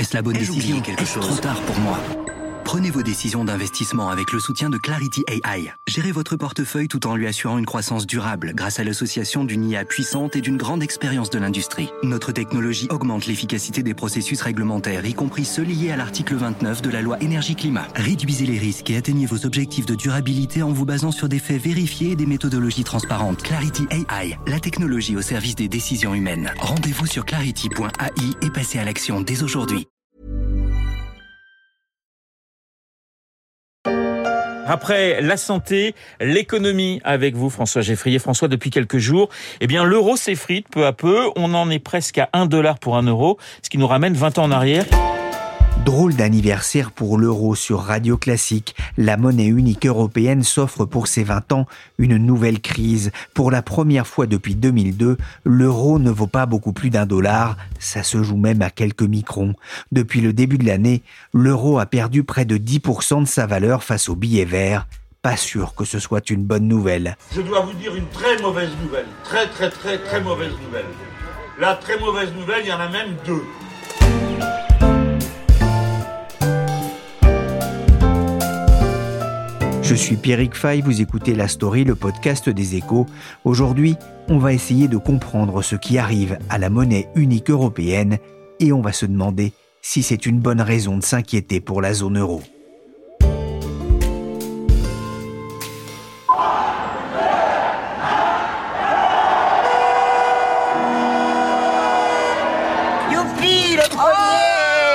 Est-ce la bonne décision? Est-ce trop tard pour moi? Prenez vos décisions d'investissement avec le soutien de Clarity AI. Gérez votre portefeuille tout en lui assurant une croissance durable grâce à l'association d'une IA puissante et d'une grande expérience de l'industrie. Notre technologie augmente l'efficacité des processus réglementaires, y compris ceux liés à l'article 29 de la loi Énergie-Climat. Réduisez les risques et atteignez vos objectifs de durabilité en vous basant sur des faits vérifiés et des méthodologies transparentes. Clarity AI, la technologie au service des décisions humaines. Rendez-vous sur clarity.ai et passez à l'action dès aujourd'hui. Après la santé, l'économie avec vous, François Geffrier. François, depuis quelques jours, l'euro s'effrite peu à peu. On en est presque à $1 pour €1, ce qui nous ramène 20 ans en arrière. Drôle d'anniversaire pour l'euro sur Radio Classique. La monnaie unique européenne s'offre pour ses 20 ans une nouvelle crise. Pour la première fois depuis 2002, l'euro ne vaut pas beaucoup plus $1. Ça se joue même à quelques microns. Depuis le début de l'année, l'euro a perdu près de 10% de sa valeur face au billet vert. Pas sûr que ce soit une bonne nouvelle. Je dois vous dire une très mauvaise nouvelle. Très mauvaise nouvelle. La très mauvaise nouvelle, il y en a même deux. Je suis Pierrick Fay, vous écoutez La Story, le podcast des Échos. Aujourd'hui, on va essayer de comprendre ce qui arrive à la monnaie unique européenne et on va se demander si c'est une bonne raison de s'inquiéter pour la zone euro. Youpi, le premier!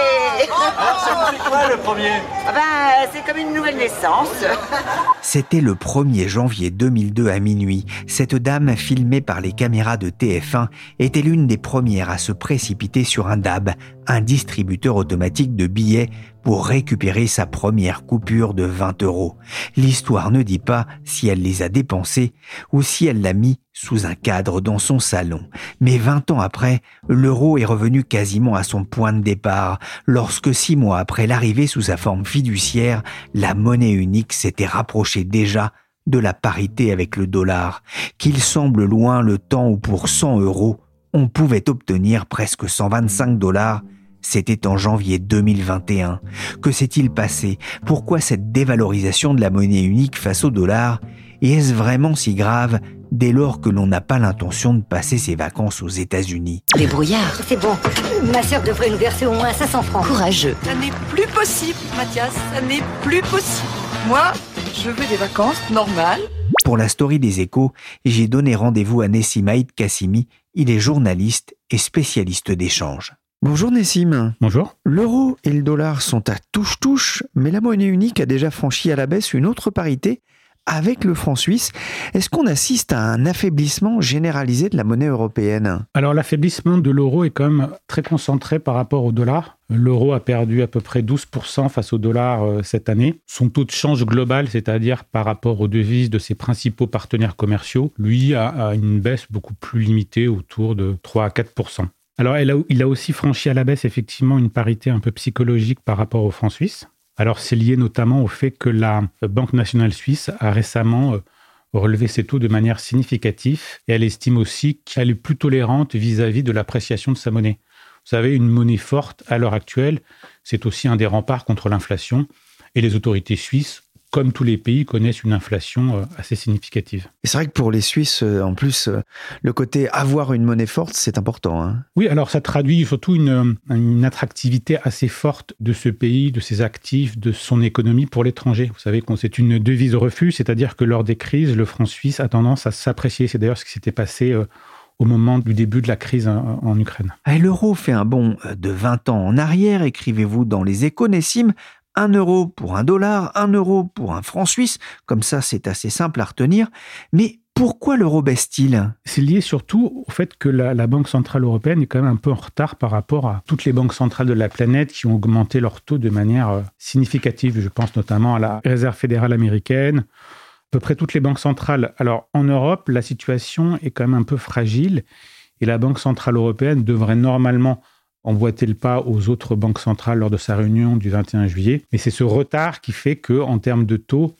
Alors c'est quoi le premier? C'est comme une nouvelle naissance. C'était le 1er janvier 2002 à minuit. Cette dame, filmée par les caméras de TF1, était l'une des premières à se précipiter sur un DAB, un distributeur automatique de billets, pour récupérer sa première coupure de 20 €. L'histoire ne dit pas si elle les a dépensés ou si elle l'a mis sous un cadre dans son salon. Mais 20 ans après, l'euro est revenu quasiment à son point de départ, lorsque 6 mois après l'arrivée sous sa forme fiduciaire, la monnaie unique s'était rapprochée déjà de la parité avec le dollar, qu'il semble loin le temps où pour 100 €, on pouvait obtenir presque 125 $. C'était en janvier 2021. Que s'est-il passé? Pourquoi cette dévalorisation de la monnaie unique face au dollar? Et est-ce vraiment si grave dès lors que l'on n'a pas l'intention de passer ses vacances aux États-Unis? Les brouillards. C'est bon. Ma sœur devrait nous verser au moins 500 francs. Courageux. Ça n'est plus possible, Mathias. Ça n'est plus possible. Moi, je veux des vacances normales. Pour la story des Échos, j'ai donné rendez-vous à Nessim Haït Kassimi. Il est journaliste et spécialiste d'échange. Bonjour Nessim. Bonjour. L'euro et le dollar sont à touche-touche, mais la monnaie unique a déjà franchi à la baisse une autre parité avec le franc suisse. Est-ce qu'on assiste à un affaiblissement généralisé de la monnaie européenne? Alors l'affaiblissement de l'euro est quand même très concentré par rapport au dollar. L'euro a perdu à peu près 12% face au dollar cette année. Son taux de change global, c'est-à-dire par rapport aux devises de ses principaux partenaires commerciaux, lui a une baisse beaucoup plus limitée, autour de 3 à 4%. Alors, il a aussi franchi à la baisse, effectivement, une parité un peu psychologique par rapport au franc suisse. Alors, c'est lié notamment au fait que la Banque nationale suisse a récemment relevé ses taux de manière significative et elle estime aussi qu'elle est plus tolérante vis-à-vis de l'appréciation de sa monnaie. Vous savez, une monnaie forte, à l'heure actuelle, c'est aussi un des remparts contre l'inflation et les autorités suisses, comme tous les pays, connaissent une inflation assez significative. Et c'est vrai que pour les Suisses, en plus, le côté avoir une monnaie forte, c'est important. Hein. Oui, alors ça traduit surtout une attractivité assez forte de ce pays, de ses actifs, de son économie pour l'étranger. Vous savez que c'est une devise refuge, c'est-à-dire que lors des crises, le franc suisse a tendance à s'apprécier. C'est d'ailleurs ce qui s'était passé au moment du début de la crise en Ukraine. L'euro fait un bond de 20 ans en arrière, écrivez-vous dans les Échos, Nessim. 1 € pour $1, 1 € pour un franc suisse, comme ça c'est assez simple à retenir. Mais pourquoi l'euro baisse-t-il? C'est lié surtout au fait que la Banque centrale européenne est quand même un peu en retard par rapport à toutes les banques centrales de la planète qui ont augmenté leurs taux de manière significative. Je pense notamment à la Réserve fédérale américaine, à peu près toutes les banques centrales. Alors en Europe, la situation est quand même un peu fragile et la Banque centrale européenne devrait normalement emboîter le pas aux autres banques centrales lors de sa réunion du 21 juillet. Mais c'est ce retard qui fait qu'en termes de taux,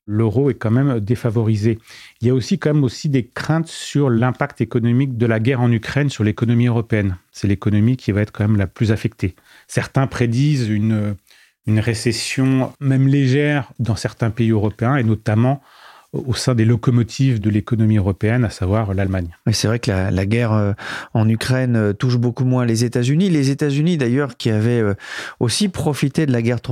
l'euro est quand même défavorisé. Il y a aussi des craintes sur l'impact économique de la guerre en Ukraine sur l'économie européenne. C'est l'économie qui va être quand même la plus affectée. Certains prédisent une récession, même légère, dans certains pays européens, et notamment au sein des locomotives de l'économie européenne, à savoir l'Allemagne. Oui, c'est vrai que la guerre en Ukraine touche beaucoup moins les États-Unis. Les États-Unis, d'ailleurs, qui avaient aussi profité de la guerre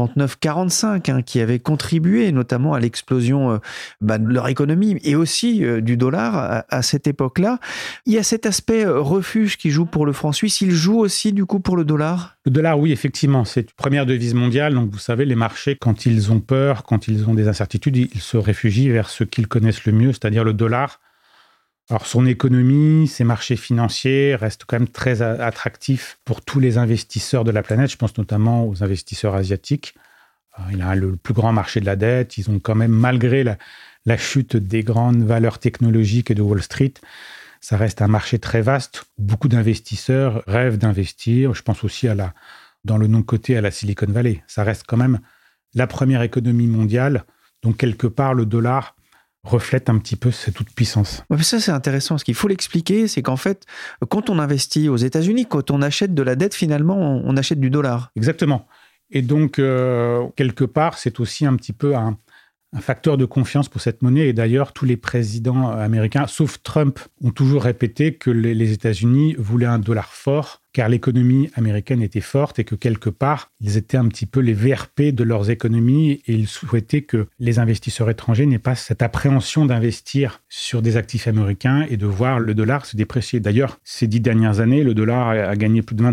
39-45, qui avaient contribué notamment à l'explosion de leur économie et aussi du dollar à cette époque-là. Il y a cet aspect refuge qui joue pour le franc suisse. Il joue aussi, du coup, pour le dollar ? Le dollar, oui, effectivement, c'est une première devise mondiale. Donc, vous savez, les marchés, quand ils ont peur, quand ils ont des incertitudes, ils se réfugient vers ce qu'ils connaissent le mieux, c'est-à-dire le dollar. Alors, son économie, ses marchés financiers restent quand même très attractifs pour tous les investisseurs de la planète. Je pense notamment aux investisseurs asiatiques. Il a le plus grand marché de la dette. Ils ont quand même, malgré la chute des grandes valeurs technologiques et de Wall Street, ça reste un marché très vaste où beaucoup d'investisseurs rêvent d'investir. Je pense aussi dans le non-coté à la Silicon Valley. Ça reste quand même la première économie mondiale. Donc, quelque part, le dollar reflète un petit peu cette toute-puissance. Ouais, ça, c'est intéressant. Ce qu'il faut l'expliquer, c'est qu'en fait, quand on investit aux États-Unis, quand on achète de la dette, finalement, on achète du dollar. Exactement. Et donc, quelque part, c'est aussi un petit peu un facteur de confiance pour cette monnaie. Et d'ailleurs, tous les présidents américains, sauf Trump, ont toujours répété que les États-Unis voulaient un dollar fort, car l'économie américaine était forte et que quelque part, ils étaient un petit peu les VRP de leurs économies et ils souhaitaient que les investisseurs étrangers n'aient pas cette appréhension d'investir sur des actifs américains et de voir le dollar se déprécier. D'ailleurs, ces 10 dernières années, le dollar a gagné plus de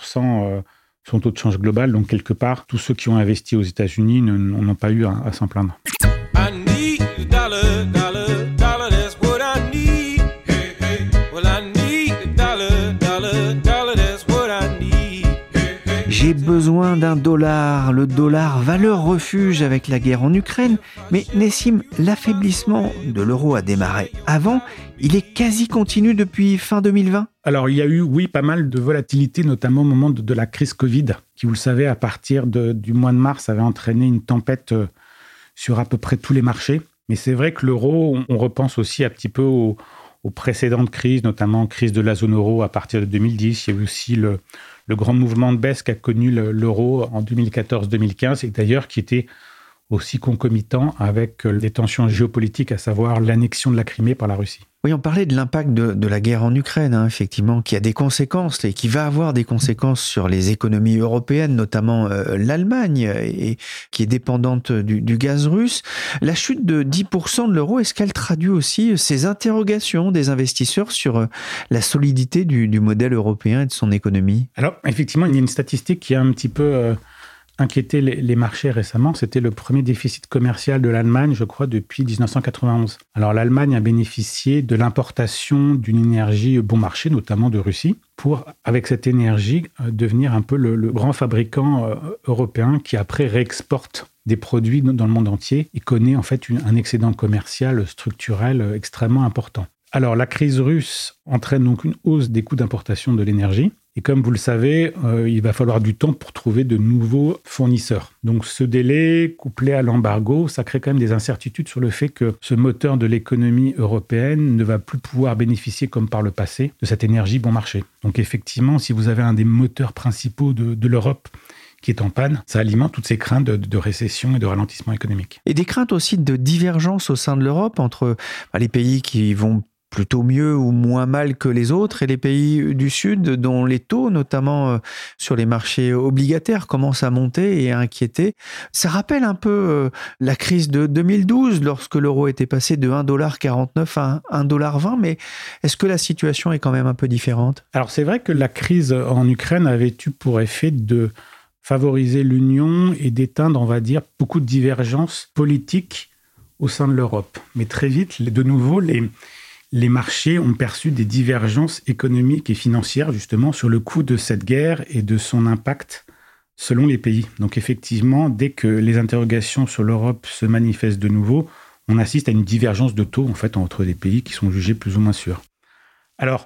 25% son taux de change global. Donc, quelque part, tous ceux qui ont investi aux États-Unis n'ont pas eu à s'en plaindre. I need a dollar, dollar, dollar, that's what I need. Hey, hey. Well, I need a dollar, dollar, dollar, that's what I need. Hey, hey. J'ai besoin d'un dollar. Le dollar, valeur refuge avec la guerre en Ukraine. Mais Nessim, l'affaiblissement de l'euro a démarré avant. Il est quasi continu depuis fin 2020. Alors, il y a eu, oui, pas mal de volatilité, notamment au moment de la crise Covid, qui, vous le savez, à partir du mois de mars, avait entraîné une tempête sur à peu près tous les marchés. Mais c'est vrai que l'euro, on repense aussi un petit peu aux précédentes crises, notamment crise de la zone euro à partir de 2010. Il y a eu aussi le grand mouvement de baisse qu'a connu l'euro en 2014-2015, et d'ailleurs qui était aussi concomitant avec les tensions géopolitiques, à savoir l'annexion de la Crimée par la Russie. Oui, on parlait de l'impact de la guerre en Ukraine, effectivement, qui a des conséquences et qui va avoir des conséquences sur les économies européennes, notamment l'Allemagne, et qui est dépendante du gaz russe. La chute de 10% de l'euro, est-ce qu'elle traduit aussi ces interrogations des investisseurs sur la solidité du modèle européen et de son économie ? Alors, effectivement, il y a une statistique qui a un petit peu inquiété les marchés récemment. C'était le premier déficit commercial de l'Allemagne, je crois, depuis 1991. Alors, l'Allemagne a bénéficié de l'importation d'une énergie bon marché, notamment de Russie, pour, avec cette énergie, devenir un peu le grand fabricant européen qui, après, réexporte des produits dans le monde entier et connaît en fait un excédent commercial structurel extrêmement important. Alors, la crise russe entraîne donc une hausse des coûts d'importation de l'énergie. Et comme vous le savez, il va falloir du temps pour trouver de nouveaux fournisseurs. Donc ce délai, couplé à l'embargo, ça crée quand même des incertitudes sur le fait que ce moteur de l'économie européenne ne va plus pouvoir bénéficier, comme par le passé, de cette énergie bon marché. Donc effectivement, si vous avez un des moteurs principaux de l'Europe qui est en panne, ça alimente toutes ces craintes de récession et de ralentissement économique. Et des craintes aussi de divergence au sein de l'Europe entre les pays qui vont plutôt mieux ou moins mal que les autres, et les pays du Sud dont les taux, notamment sur les marchés obligataires, commencent à monter et à inquiéter. Ça rappelle un peu la crise de 2012, lorsque l'euro était passé de 1,49$ à 1,20$, mais est-ce que la situation est quand même un peu différente ? Alors c'est vrai que la crise en Ukraine avait eu pour effet de favoriser l'union et d'éteindre, on va dire, beaucoup de divergences politiques au sein de l'Europe. Mais très vite, de nouveau, les marchés ont perçu des divergences économiques et financières justement sur le coût de cette guerre et de son impact selon les pays. Donc effectivement, dès que les interrogations sur l'Europe se manifestent de nouveau, on assiste à une divergence de taux en fait entre des pays qui sont jugés plus ou moins sûrs. Alors,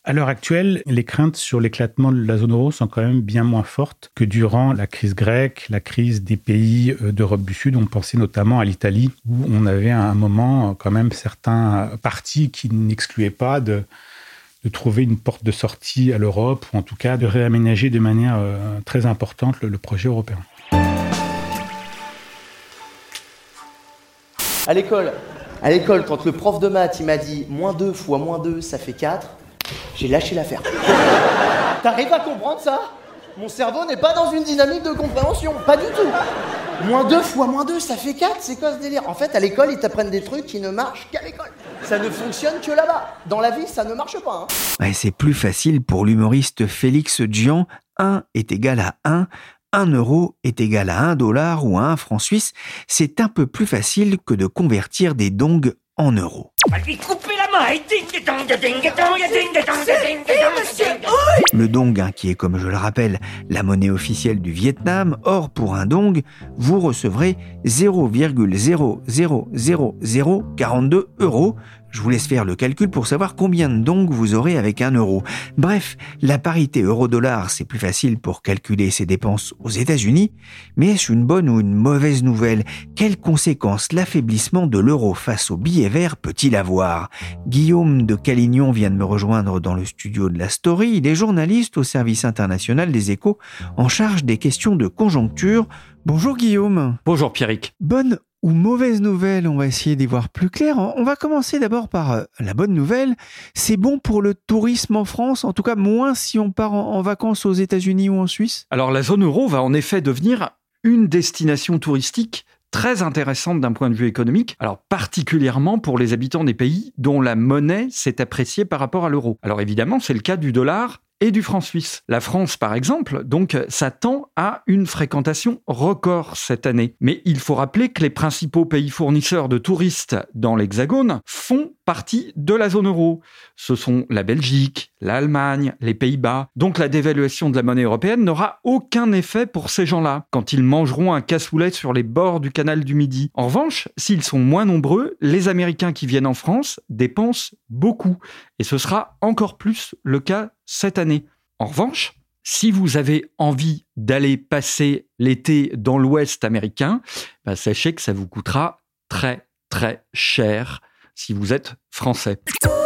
À l'heure actuelle, les craintes sur l'éclatement de la zone euro sont quand même bien moins fortes que durant la crise grecque, la crise des pays d'Europe du Sud. On pensait notamment à l'Italie, où on avait à un moment quand même certains partis qui n'excluaient pas de trouver une porte de sortie à l'Europe, ou en tout cas de réaménager de manière très importante le projet européen. À l'école, quand le prof de maths il m'a dit -2 fois -2, ça fait 4, j'ai lâché l'affaire. T'arrives à comprendre ça ? Mon cerveau n'est pas dans une dynamique de compréhension, pas du tout. -2 fois -2, ça fait 4, c'est quoi ce délire ? En fait, à l'école, ils t'apprennent des trucs qui ne marchent qu'à l'école. Ça ne fonctionne que là-bas. Dans la vie, ça ne marche pas. Ouais, c'est plus facile pour l'humoriste Félix Djian. 1 est égal à 1. 1 euro est égal à 1 dollar ou à 1 franc suisse. C'est un peu plus facile que de convertir des dongs en euros. Lui couper la main et ding dong ding dong ding dong. Le dong, qui est, comme je le rappelle, la monnaie officielle du Vietnam. Or, pour un dong, vous recevrez 0,00042 euros. Je vous laisse faire le calcul pour savoir combien de dongs vous aurez avec 1 euro. Bref, la parité euro-dollar, c'est plus facile pour calculer ses dépenses aux États-Unis. Mais est-ce une bonne ou une mauvaise nouvelle ? Quelles conséquences l'affaiblissement de l'euro face au billet vert peut-il avoir ? Guillaume de Calignon vient de me rejoindre dans le studio de la Story. Il est journaliste au service international des Échos, en charge des questions de conjoncture. Bonjour Guillaume. Bonjour Pierrick. Bonne ou mauvaise nouvelle, on va essayer d'y voir plus clair. On va commencer d'abord par la bonne nouvelle. C'est bon pour le tourisme en France, en tout cas moins si on part en vacances aux États-Unis ou en Suisse. Alors la zone euro va en effet devenir une destination touristique très intéressante d'un point de vue économique, alors particulièrement pour les habitants des pays dont la monnaie s'est appréciée par rapport à l'euro. Alors évidemment, c'est le cas du dollar et du franc suisse. La France, par exemple, donc, s'attend à une fréquentation record cette année. Mais il faut rappeler que les principaux pays fournisseurs de touristes dans l'Hexagone font partie de la zone euro. Ce sont la Belgique, l'Allemagne, les Pays-Bas. Donc la dévaluation de la monnaie européenne n'aura aucun effet pour ces gens-là, quand ils mangeront un cassoulet sur les bords du canal du Midi. En revanche, s'ils sont moins nombreux, les Américains qui viennent en France dépensent beaucoup. Et ce sera encore plus le cas cette année. En revanche, si vous avez envie d'aller passer l'été dans l'Ouest américain, sachez que ça vous coûtera très très cher si vous êtes français.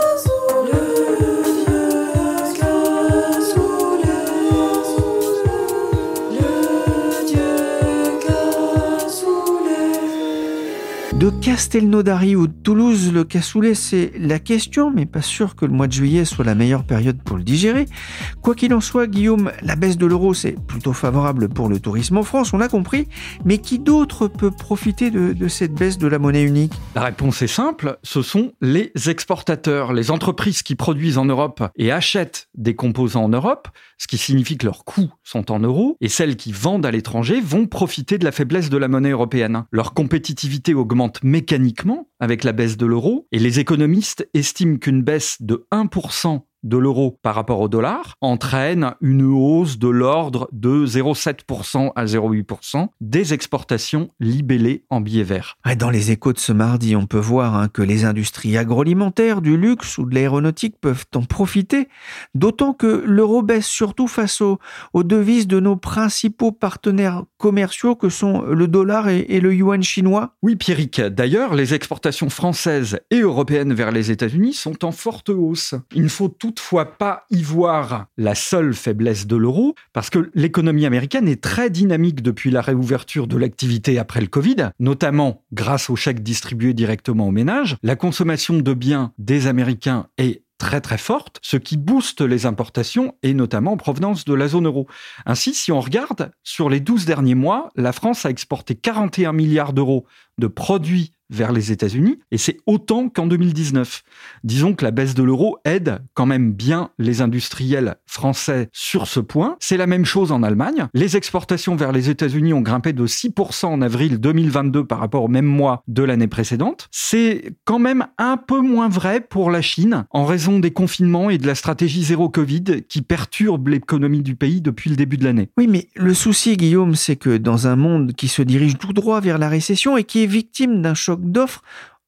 De Castelnaudary ou de Toulouse, le cassoulet, c'est la question, mais pas sûr que le mois de juillet soit la meilleure période pour le digérer. Quoi qu'il en soit, Guillaume, la baisse de l'euro, c'est plutôt favorable pour le tourisme en France, on l'a compris, mais qui d'autre peut profiter de cette baisse de la monnaie unique ? La réponse est simple, ce sont les exportateurs, les entreprises qui produisent en Europe et achètent des composants en Europe, ce qui signifie que leurs coûts sont en euros, et celles qui vendent à l'étranger vont profiter de la faiblesse de la monnaie européenne. Leur compétitivité augmente mécaniquement avec la baisse de l'euro, et les économistes estiment qu'une baisse de 1% de l'euro par rapport au dollar entraîne une hausse de l'ordre de 0,7% à 0,8% des exportations libellées en billets verts. Dans les échos de ce mardi, on peut voir que les industries agroalimentaires, du luxe ou de l'aéronautique peuvent en profiter, d'autant que l'euro baisse surtout face aux devises de nos principaux partenaires commerciaux que sont le dollar et le yuan chinois. Oui, Pierrick. D'ailleurs, les exportations françaises et européennes vers les États-Unis sont en forte hausse. Il ne faut toutefois pas y voir la seule faiblesse de l'euro, parce que l'économie américaine est très dynamique depuis la réouverture de l'activité après le Covid, notamment grâce aux chèques distribués directement aux ménages. La consommation de biens des Américains est très très forte, ce qui booste les importations et notamment en provenance de la zone euro. Ainsi, si on regarde, sur les 12 derniers mois, la France a exporté 41 milliards d'euros de produits vers les États-Unis, et c'est autant qu'en 2019. Disons que la baisse de l'euro aide quand même bien les industriels français sur ce point. C'est la même chose en Allemagne. Les exportations vers les États-Unis ont grimpé de 6% en avril 2022 par rapport au même mois de l'année précédente. C'est quand même un peu moins vrai pour la Chine, en raison des confinements et de la stratégie zéro Covid qui perturbe l'économie du pays depuis le début de l'année. Oui, mais le souci, Guillaume, c'est que dans un monde qui se dirige tout droit vers la récession et qui est victime d'un choc d'offres,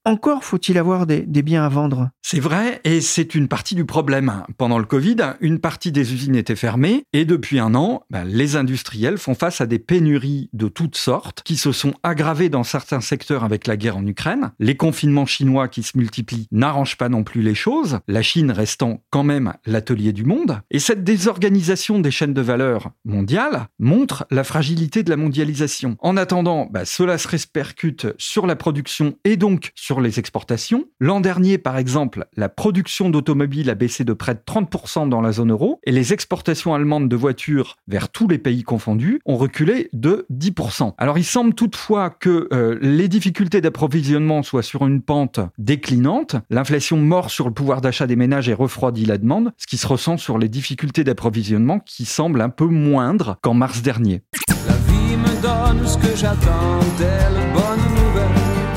encore faut-il avoir des biens à vendre. C'est vrai, et c'est une partie du problème. Pendant le Covid, une partie des usines était fermée, et depuis un an, les industriels font face à des pénuries de toutes sortes, qui se sont aggravées dans certains secteurs avec la guerre en Ukraine. Les confinements chinois qui se multiplient n'arrangent pas non plus les choses, la Chine restant quand même l'atelier du monde. Et cette désorganisation des chaînes de valeur mondiales montre la fragilité de la mondialisation. En attendant, cela se répercute sur la production et donc sur les exportations. L'an dernier, par exemple, la production d'automobiles a baissé de près de 30% dans la zone euro et les exportations allemandes de voitures vers tous les pays confondus ont reculé de 10%. Alors il semble toutefois que les difficultés d'approvisionnement soient sur une pente déclinante. L'inflation mord sur le pouvoir d'achat des ménages et refroidit la demande, ce qui se ressent sur les difficultés d'approvisionnement qui semblent un peu moindres qu'en mars dernier. La vie me donne ce que j'attends d'elle, bonne nouvelle.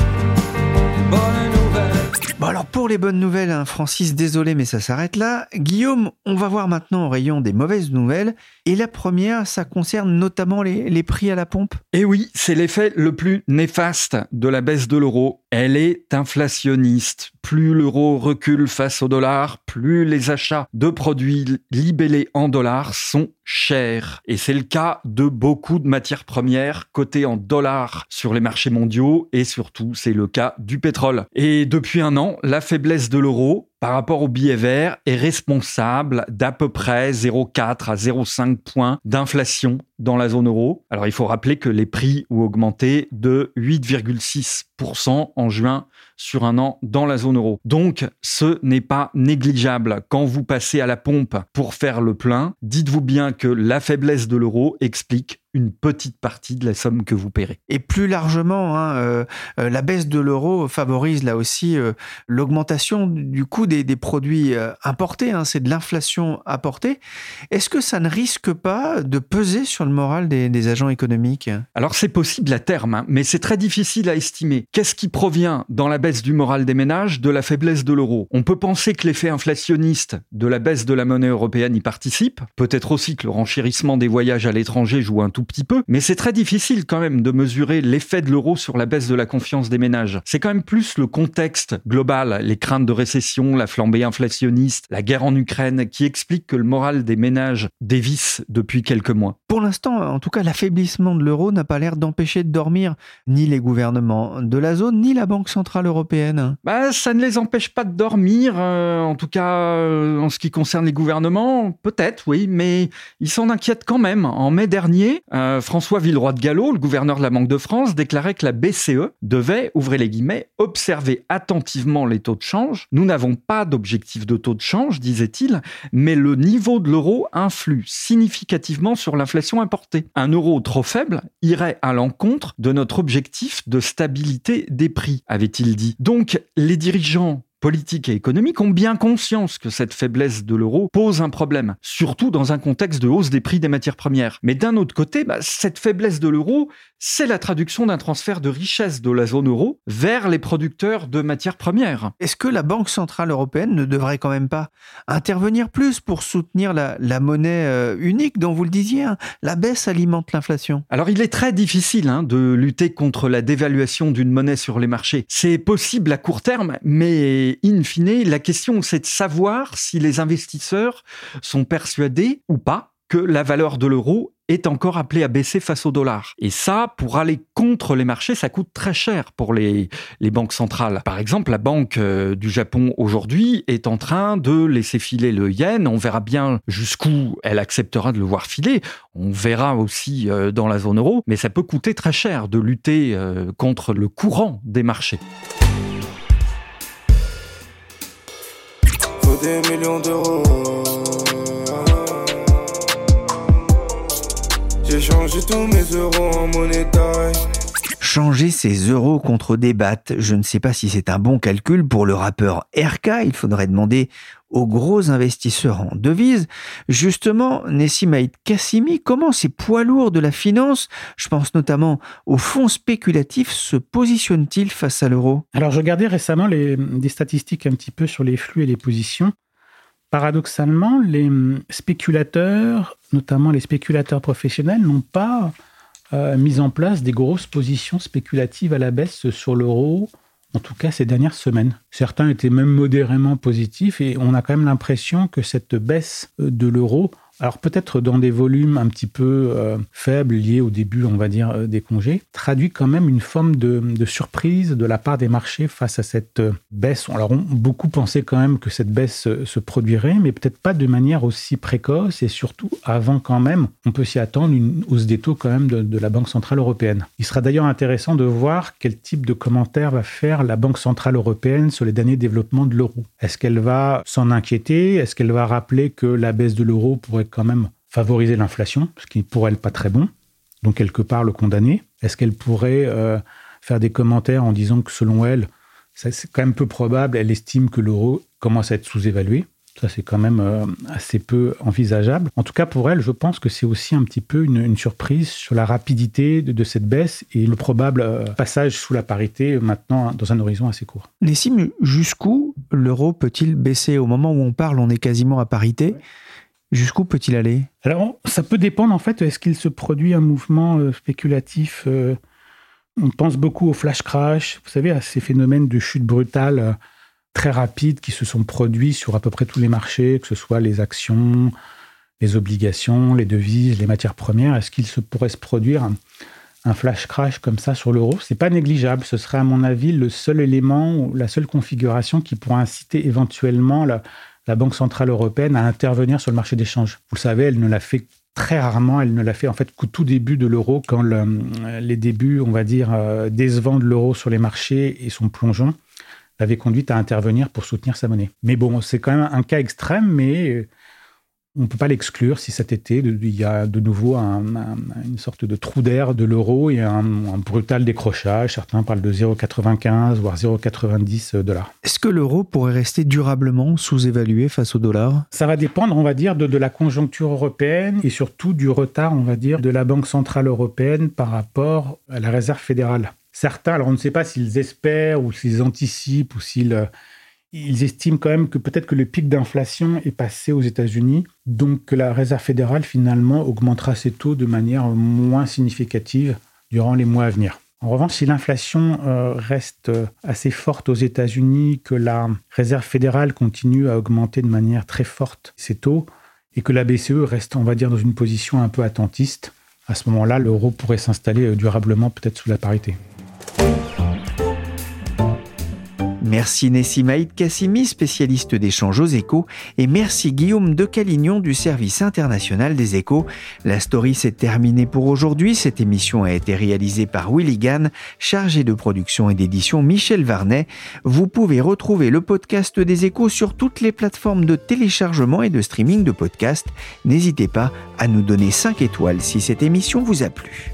Bon alors pour les bonnes nouvelles, Francis, désolé mais ça s'arrête là. Guillaume, on va voir maintenant au rayon des mauvaises nouvelles. Et la première, ça concerne notamment les prix à la pompe. Et oui, c'est l'effet le plus néfaste de la baisse de l'euro. Elle est inflationniste. Plus l'euro recule face au dollar, plus les achats de produits libellés en dollars sont chers. Et c'est le cas de beaucoup de matières premières cotées en dollars sur les marchés mondiaux et surtout, c'est le cas du pétrole. Et depuis un an, la faiblesse de l'euro par rapport au billet vert est responsable d'à peu près 0,4 à 0,5 points d'inflation dans la zone euro. Alors il faut rappeler que les prix ont augmenté de 8,6% en juin sur un an dans la zone euro. Donc ce n'est pas négligeable. Quand vous passez à la pompe pour faire le plein, dites-vous bien que la faiblesse de l'euro explique une petite partie de la somme que vous paierez. Et plus largement, la baisse de l'euro favorise là aussi l'augmentation du coût des produits importés. C'est de l'inflation apportée. Est-ce que ça ne risque pas de peser sur le moral des agents économiques ? Alors c'est possible à terme, mais c'est très difficile à estimer. Qu'est-ce qui provient dans la baisse du moral des ménages de la faiblesse de l'euro ? On peut penser que l'effet inflationniste de la baisse de la monnaie européenne y participe. Peut-être aussi que le renchérissement des voyages à l'étranger joue un tout petit peu, mais c'est très difficile quand même de mesurer l'effet de l'euro sur la baisse de la confiance des ménages. C'est quand même plus le contexte global, les craintes de récession, la flambée inflationniste, la guerre en Ukraine, qui expliquent que le moral des ménages dévisse depuis quelques mois. Pour l'instant, en tout cas, l'affaiblissement de l'euro n'a pas l'air d'empêcher de dormir ni les gouvernements de la zone, ni la Banque centrale européenne. Ça ne les empêche pas de dormir, en tout cas en ce qui concerne les gouvernements, peut-être, oui, mais ils s'en inquiètent quand même. En mai dernier, François Villeroy de Galhau, le gouverneur de la Banque de France, déclarait que la BCE devait, ouvrez les guillemets, observer attentivement les taux de change. Nous n'avons pas d'objectif de taux de change, disait-il, mais le niveau de l'euro influe significativement sur l'inflation importée. Un euro trop faible irait à l'encontre de notre objectif de stabilité des prix, avait-il dit. Donc, les dirigeants politiques et économiques ont bien conscience que cette faiblesse de l'euro pose un problème, surtout dans un contexte de hausse des prix des matières premières. Mais d'un autre côté, cette faiblesse de l'euro, c'est la traduction d'un transfert de richesse de la zone euro vers les producteurs de matières premières. Est-ce que la Banque centrale européenne ne devrait quand même pas intervenir plus pour soutenir la monnaie unique dont vous le disiez, la baisse alimente l'inflation? Alors il est très difficile de lutter contre la dévaluation d'une monnaie sur les marchés. C'est possible à court terme, mais in fine, la question c'est de savoir si les investisseurs sont persuadés ou pas que la valeur de l'euro est encore appelée à baisser face au dollar. Et ça, pour aller contre les marchés, ça coûte très cher pour les banques centrales. Par exemple, la Banque du Japon aujourd'hui est en train de laisser filer le yen. On verra bien jusqu'où elle acceptera de le voir filer. On verra aussi dans la zone euro. Mais ça peut coûter très cher de lutter contre le courant des marchés. Faut des millions d'euros. J'ai changé tous mes euros en monnaie taille. Changer ses euros contre des bahts, je ne sais pas si c'est un bon calcul pour le rappeur RK. Il faudrait demander aux gros investisseurs en devises. Justement, Nessim Haït Kassimi, comment ces poids lourds de la finance, je pense notamment aux fonds spéculatifs, se positionnent-ils face à l'euro ? Alors, je regardais récemment des statistiques un petit peu sur les flux et les positions. Paradoxalement, les spéculateurs, notamment les spéculateurs professionnels, n'ont pas mis en place des grosses positions spéculatives à la baisse sur l'euro en tout cas ces dernières semaines. Certains étaient même modérément positifs et on a quand même l'impression que cette baisse de l'euro, alors peut-être dans des volumes un petit peu faibles liés au début, on va dire, des congés, traduit quand même une forme de surprise de la part des marchés face à cette baisse. Alors beaucoup pensaient quand même que cette baisse se produirait, mais peut-être pas de manière aussi précoce et surtout avant quand même, on peut s'y attendre, une hausse des taux quand même de la Banque Centrale Européenne. Il sera d'ailleurs intéressant de voir quel type de commentaire va faire la Banque Centrale Européenne sur les derniers développements de l'euro. Est-ce qu'elle va s'en inquiéter? Est-ce qu'elle va rappeler que la baisse de l'euro pourrait quand même favoriser l'inflation, ce qui pour elle pas très bon, donc quelque part le condamner? Est-ce qu'elle pourrait faire des commentaires en disant que selon elle, c'est quand même peu probable, elle estime que l'euro commence à être sous-évalué? Ça, c'est quand même assez peu envisageable. En tout cas, pour elle, je pense que c'est aussi un petit peu une surprise sur la rapidité de cette baisse et le probable passage sous la parité maintenant dans un horizon assez court. Nessim, jusqu'où l'euro peut-il baisser? Au moment où on parle, on est quasiment à parité. Jusqu'où peut-il aller? Alors, ça peut dépendre en fait. Est-ce qu'il se produit un mouvement spéculatif? On pense beaucoup au flash crash, vous savez, à ces phénomènes de chute brutale très rapides qui se sont produits sur à peu près tous les marchés, que ce soit les actions, les obligations, les devises, les matières premières. Est-ce qu'il pourrait se produire un flash crash comme ça sur l'euro? C'est pas négligeable. Ce serait à mon avis le seul élément ou la seule configuration qui pourrait inciter éventuellement la Banque Centrale Européenne à intervenir sur le marché des changes. Vous le savez, elle ne l'a fait très rarement. Elle ne l'a fait en fait qu'au tout début de l'euro, quand les débuts, on va dire, décevants de l'euro sur les marchés et son plongeon l'avaient conduite à intervenir pour soutenir sa monnaie. Mais bon, c'est quand même un cas extrême, mais on ne peut pas l'exclure si cet été, il y a de nouveau une sorte de trou d'air de l'euro et un brutal décrochage. Certains parlent de 0,95, voire 0,90 $. Est-ce que l'euro pourrait rester durablement sous-évalué face au dollar? Ça va dépendre, on va dire, de la conjoncture européenne et surtout du retard, on va dire, de la Banque Centrale Européenne par rapport à la Réserve fédérale. Certains, alors on ne sait pas s'ils espèrent ou s'ils anticipent ou s'ils... Ils estiment quand même que peut-être que le pic d'inflation est passé aux États-Unis, donc que la Réserve fédérale, finalement, augmentera ses taux de manière moins significative durant les mois à venir. En revanche, si l'inflation reste assez forte aux États-Unis, que la Réserve fédérale continue à augmenter de manière très forte ses taux, et que la BCE reste, on va dire, dans une position un peu attentiste, à ce moment-là, l'euro pourrait s'installer durablement peut-être sous la parité. Merci Nessim Haït Kassimi, spécialiste d'échanges aux Échos, et merci Guillaume de Calignon du service international des Échos. La story s'est terminée pour aujourd'hui. Cette émission a été réalisée par Willy Gann, chargé de production et d'édition Michel Varnet. Vous pouvez retrouver le podcast des Échos sur toutes les plateformes de téléchargement et de streaming de podcasts. N'hésitez pas à nous donner 5 étoiles si cette émission vous a plu.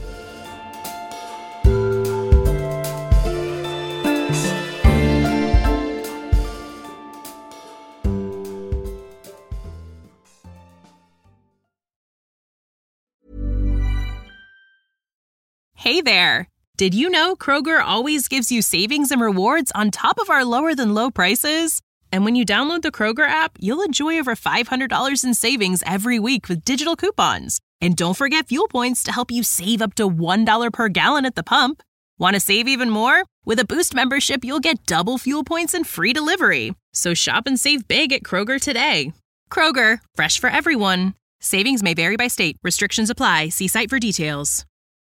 Hey there! Did you know Kroger always gives you savings and rewards on top of our lower-than-low prices? And when you download the Kroger app, you'll enjoy over $500 in savings every week with digital coupons. And don't forget fuel points to help you save up to $1 per gallon at the pump. Want to save even more? With a Boost membership, you'll get double fuel points and free delivery. So shop and save big at Kroger today. Kroger, fresh for everyone. Savings may vary by state. Restrictions apply. See site for details.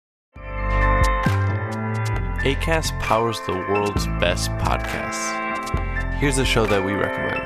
Acast powers the world's best podcasts. Here's a show that we recommend.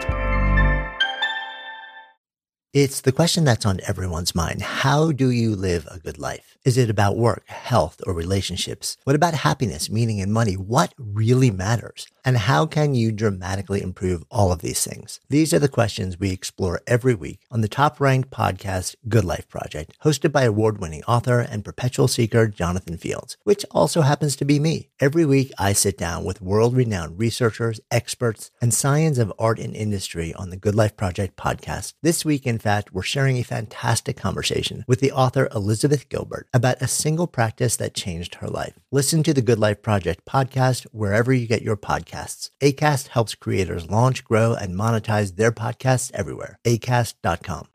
It's the question that's on everyone's mind. How do you live a good life? Is it about work, health, or relationships? What about happiness, meaning, and money? What really matters? And how can you dramatically improve all of these things? These are the questions we explore every week on the top-ranked podcast, Good Life Project, hosted by award-winning author and perpetual seeker Jonathan Fields, which also happens to be me. Every week, I sit down with world-renowned researchers, experts, and science of art and industry on the Good Life Project podcast. This week, in fact, we're sharing a fantastic conversation with the author Elizabeth Gilbert about a single practice that changed her life. Listen to the Good Life Project podcast wherever you get your podcasts. Acast helps creators launch, grow, and monetize their podcasts everywhere. Acast.com.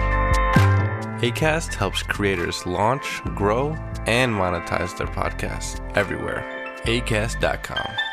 Acast helps creators launch, grow, and monetize their podcasts everywhere. Acast.com.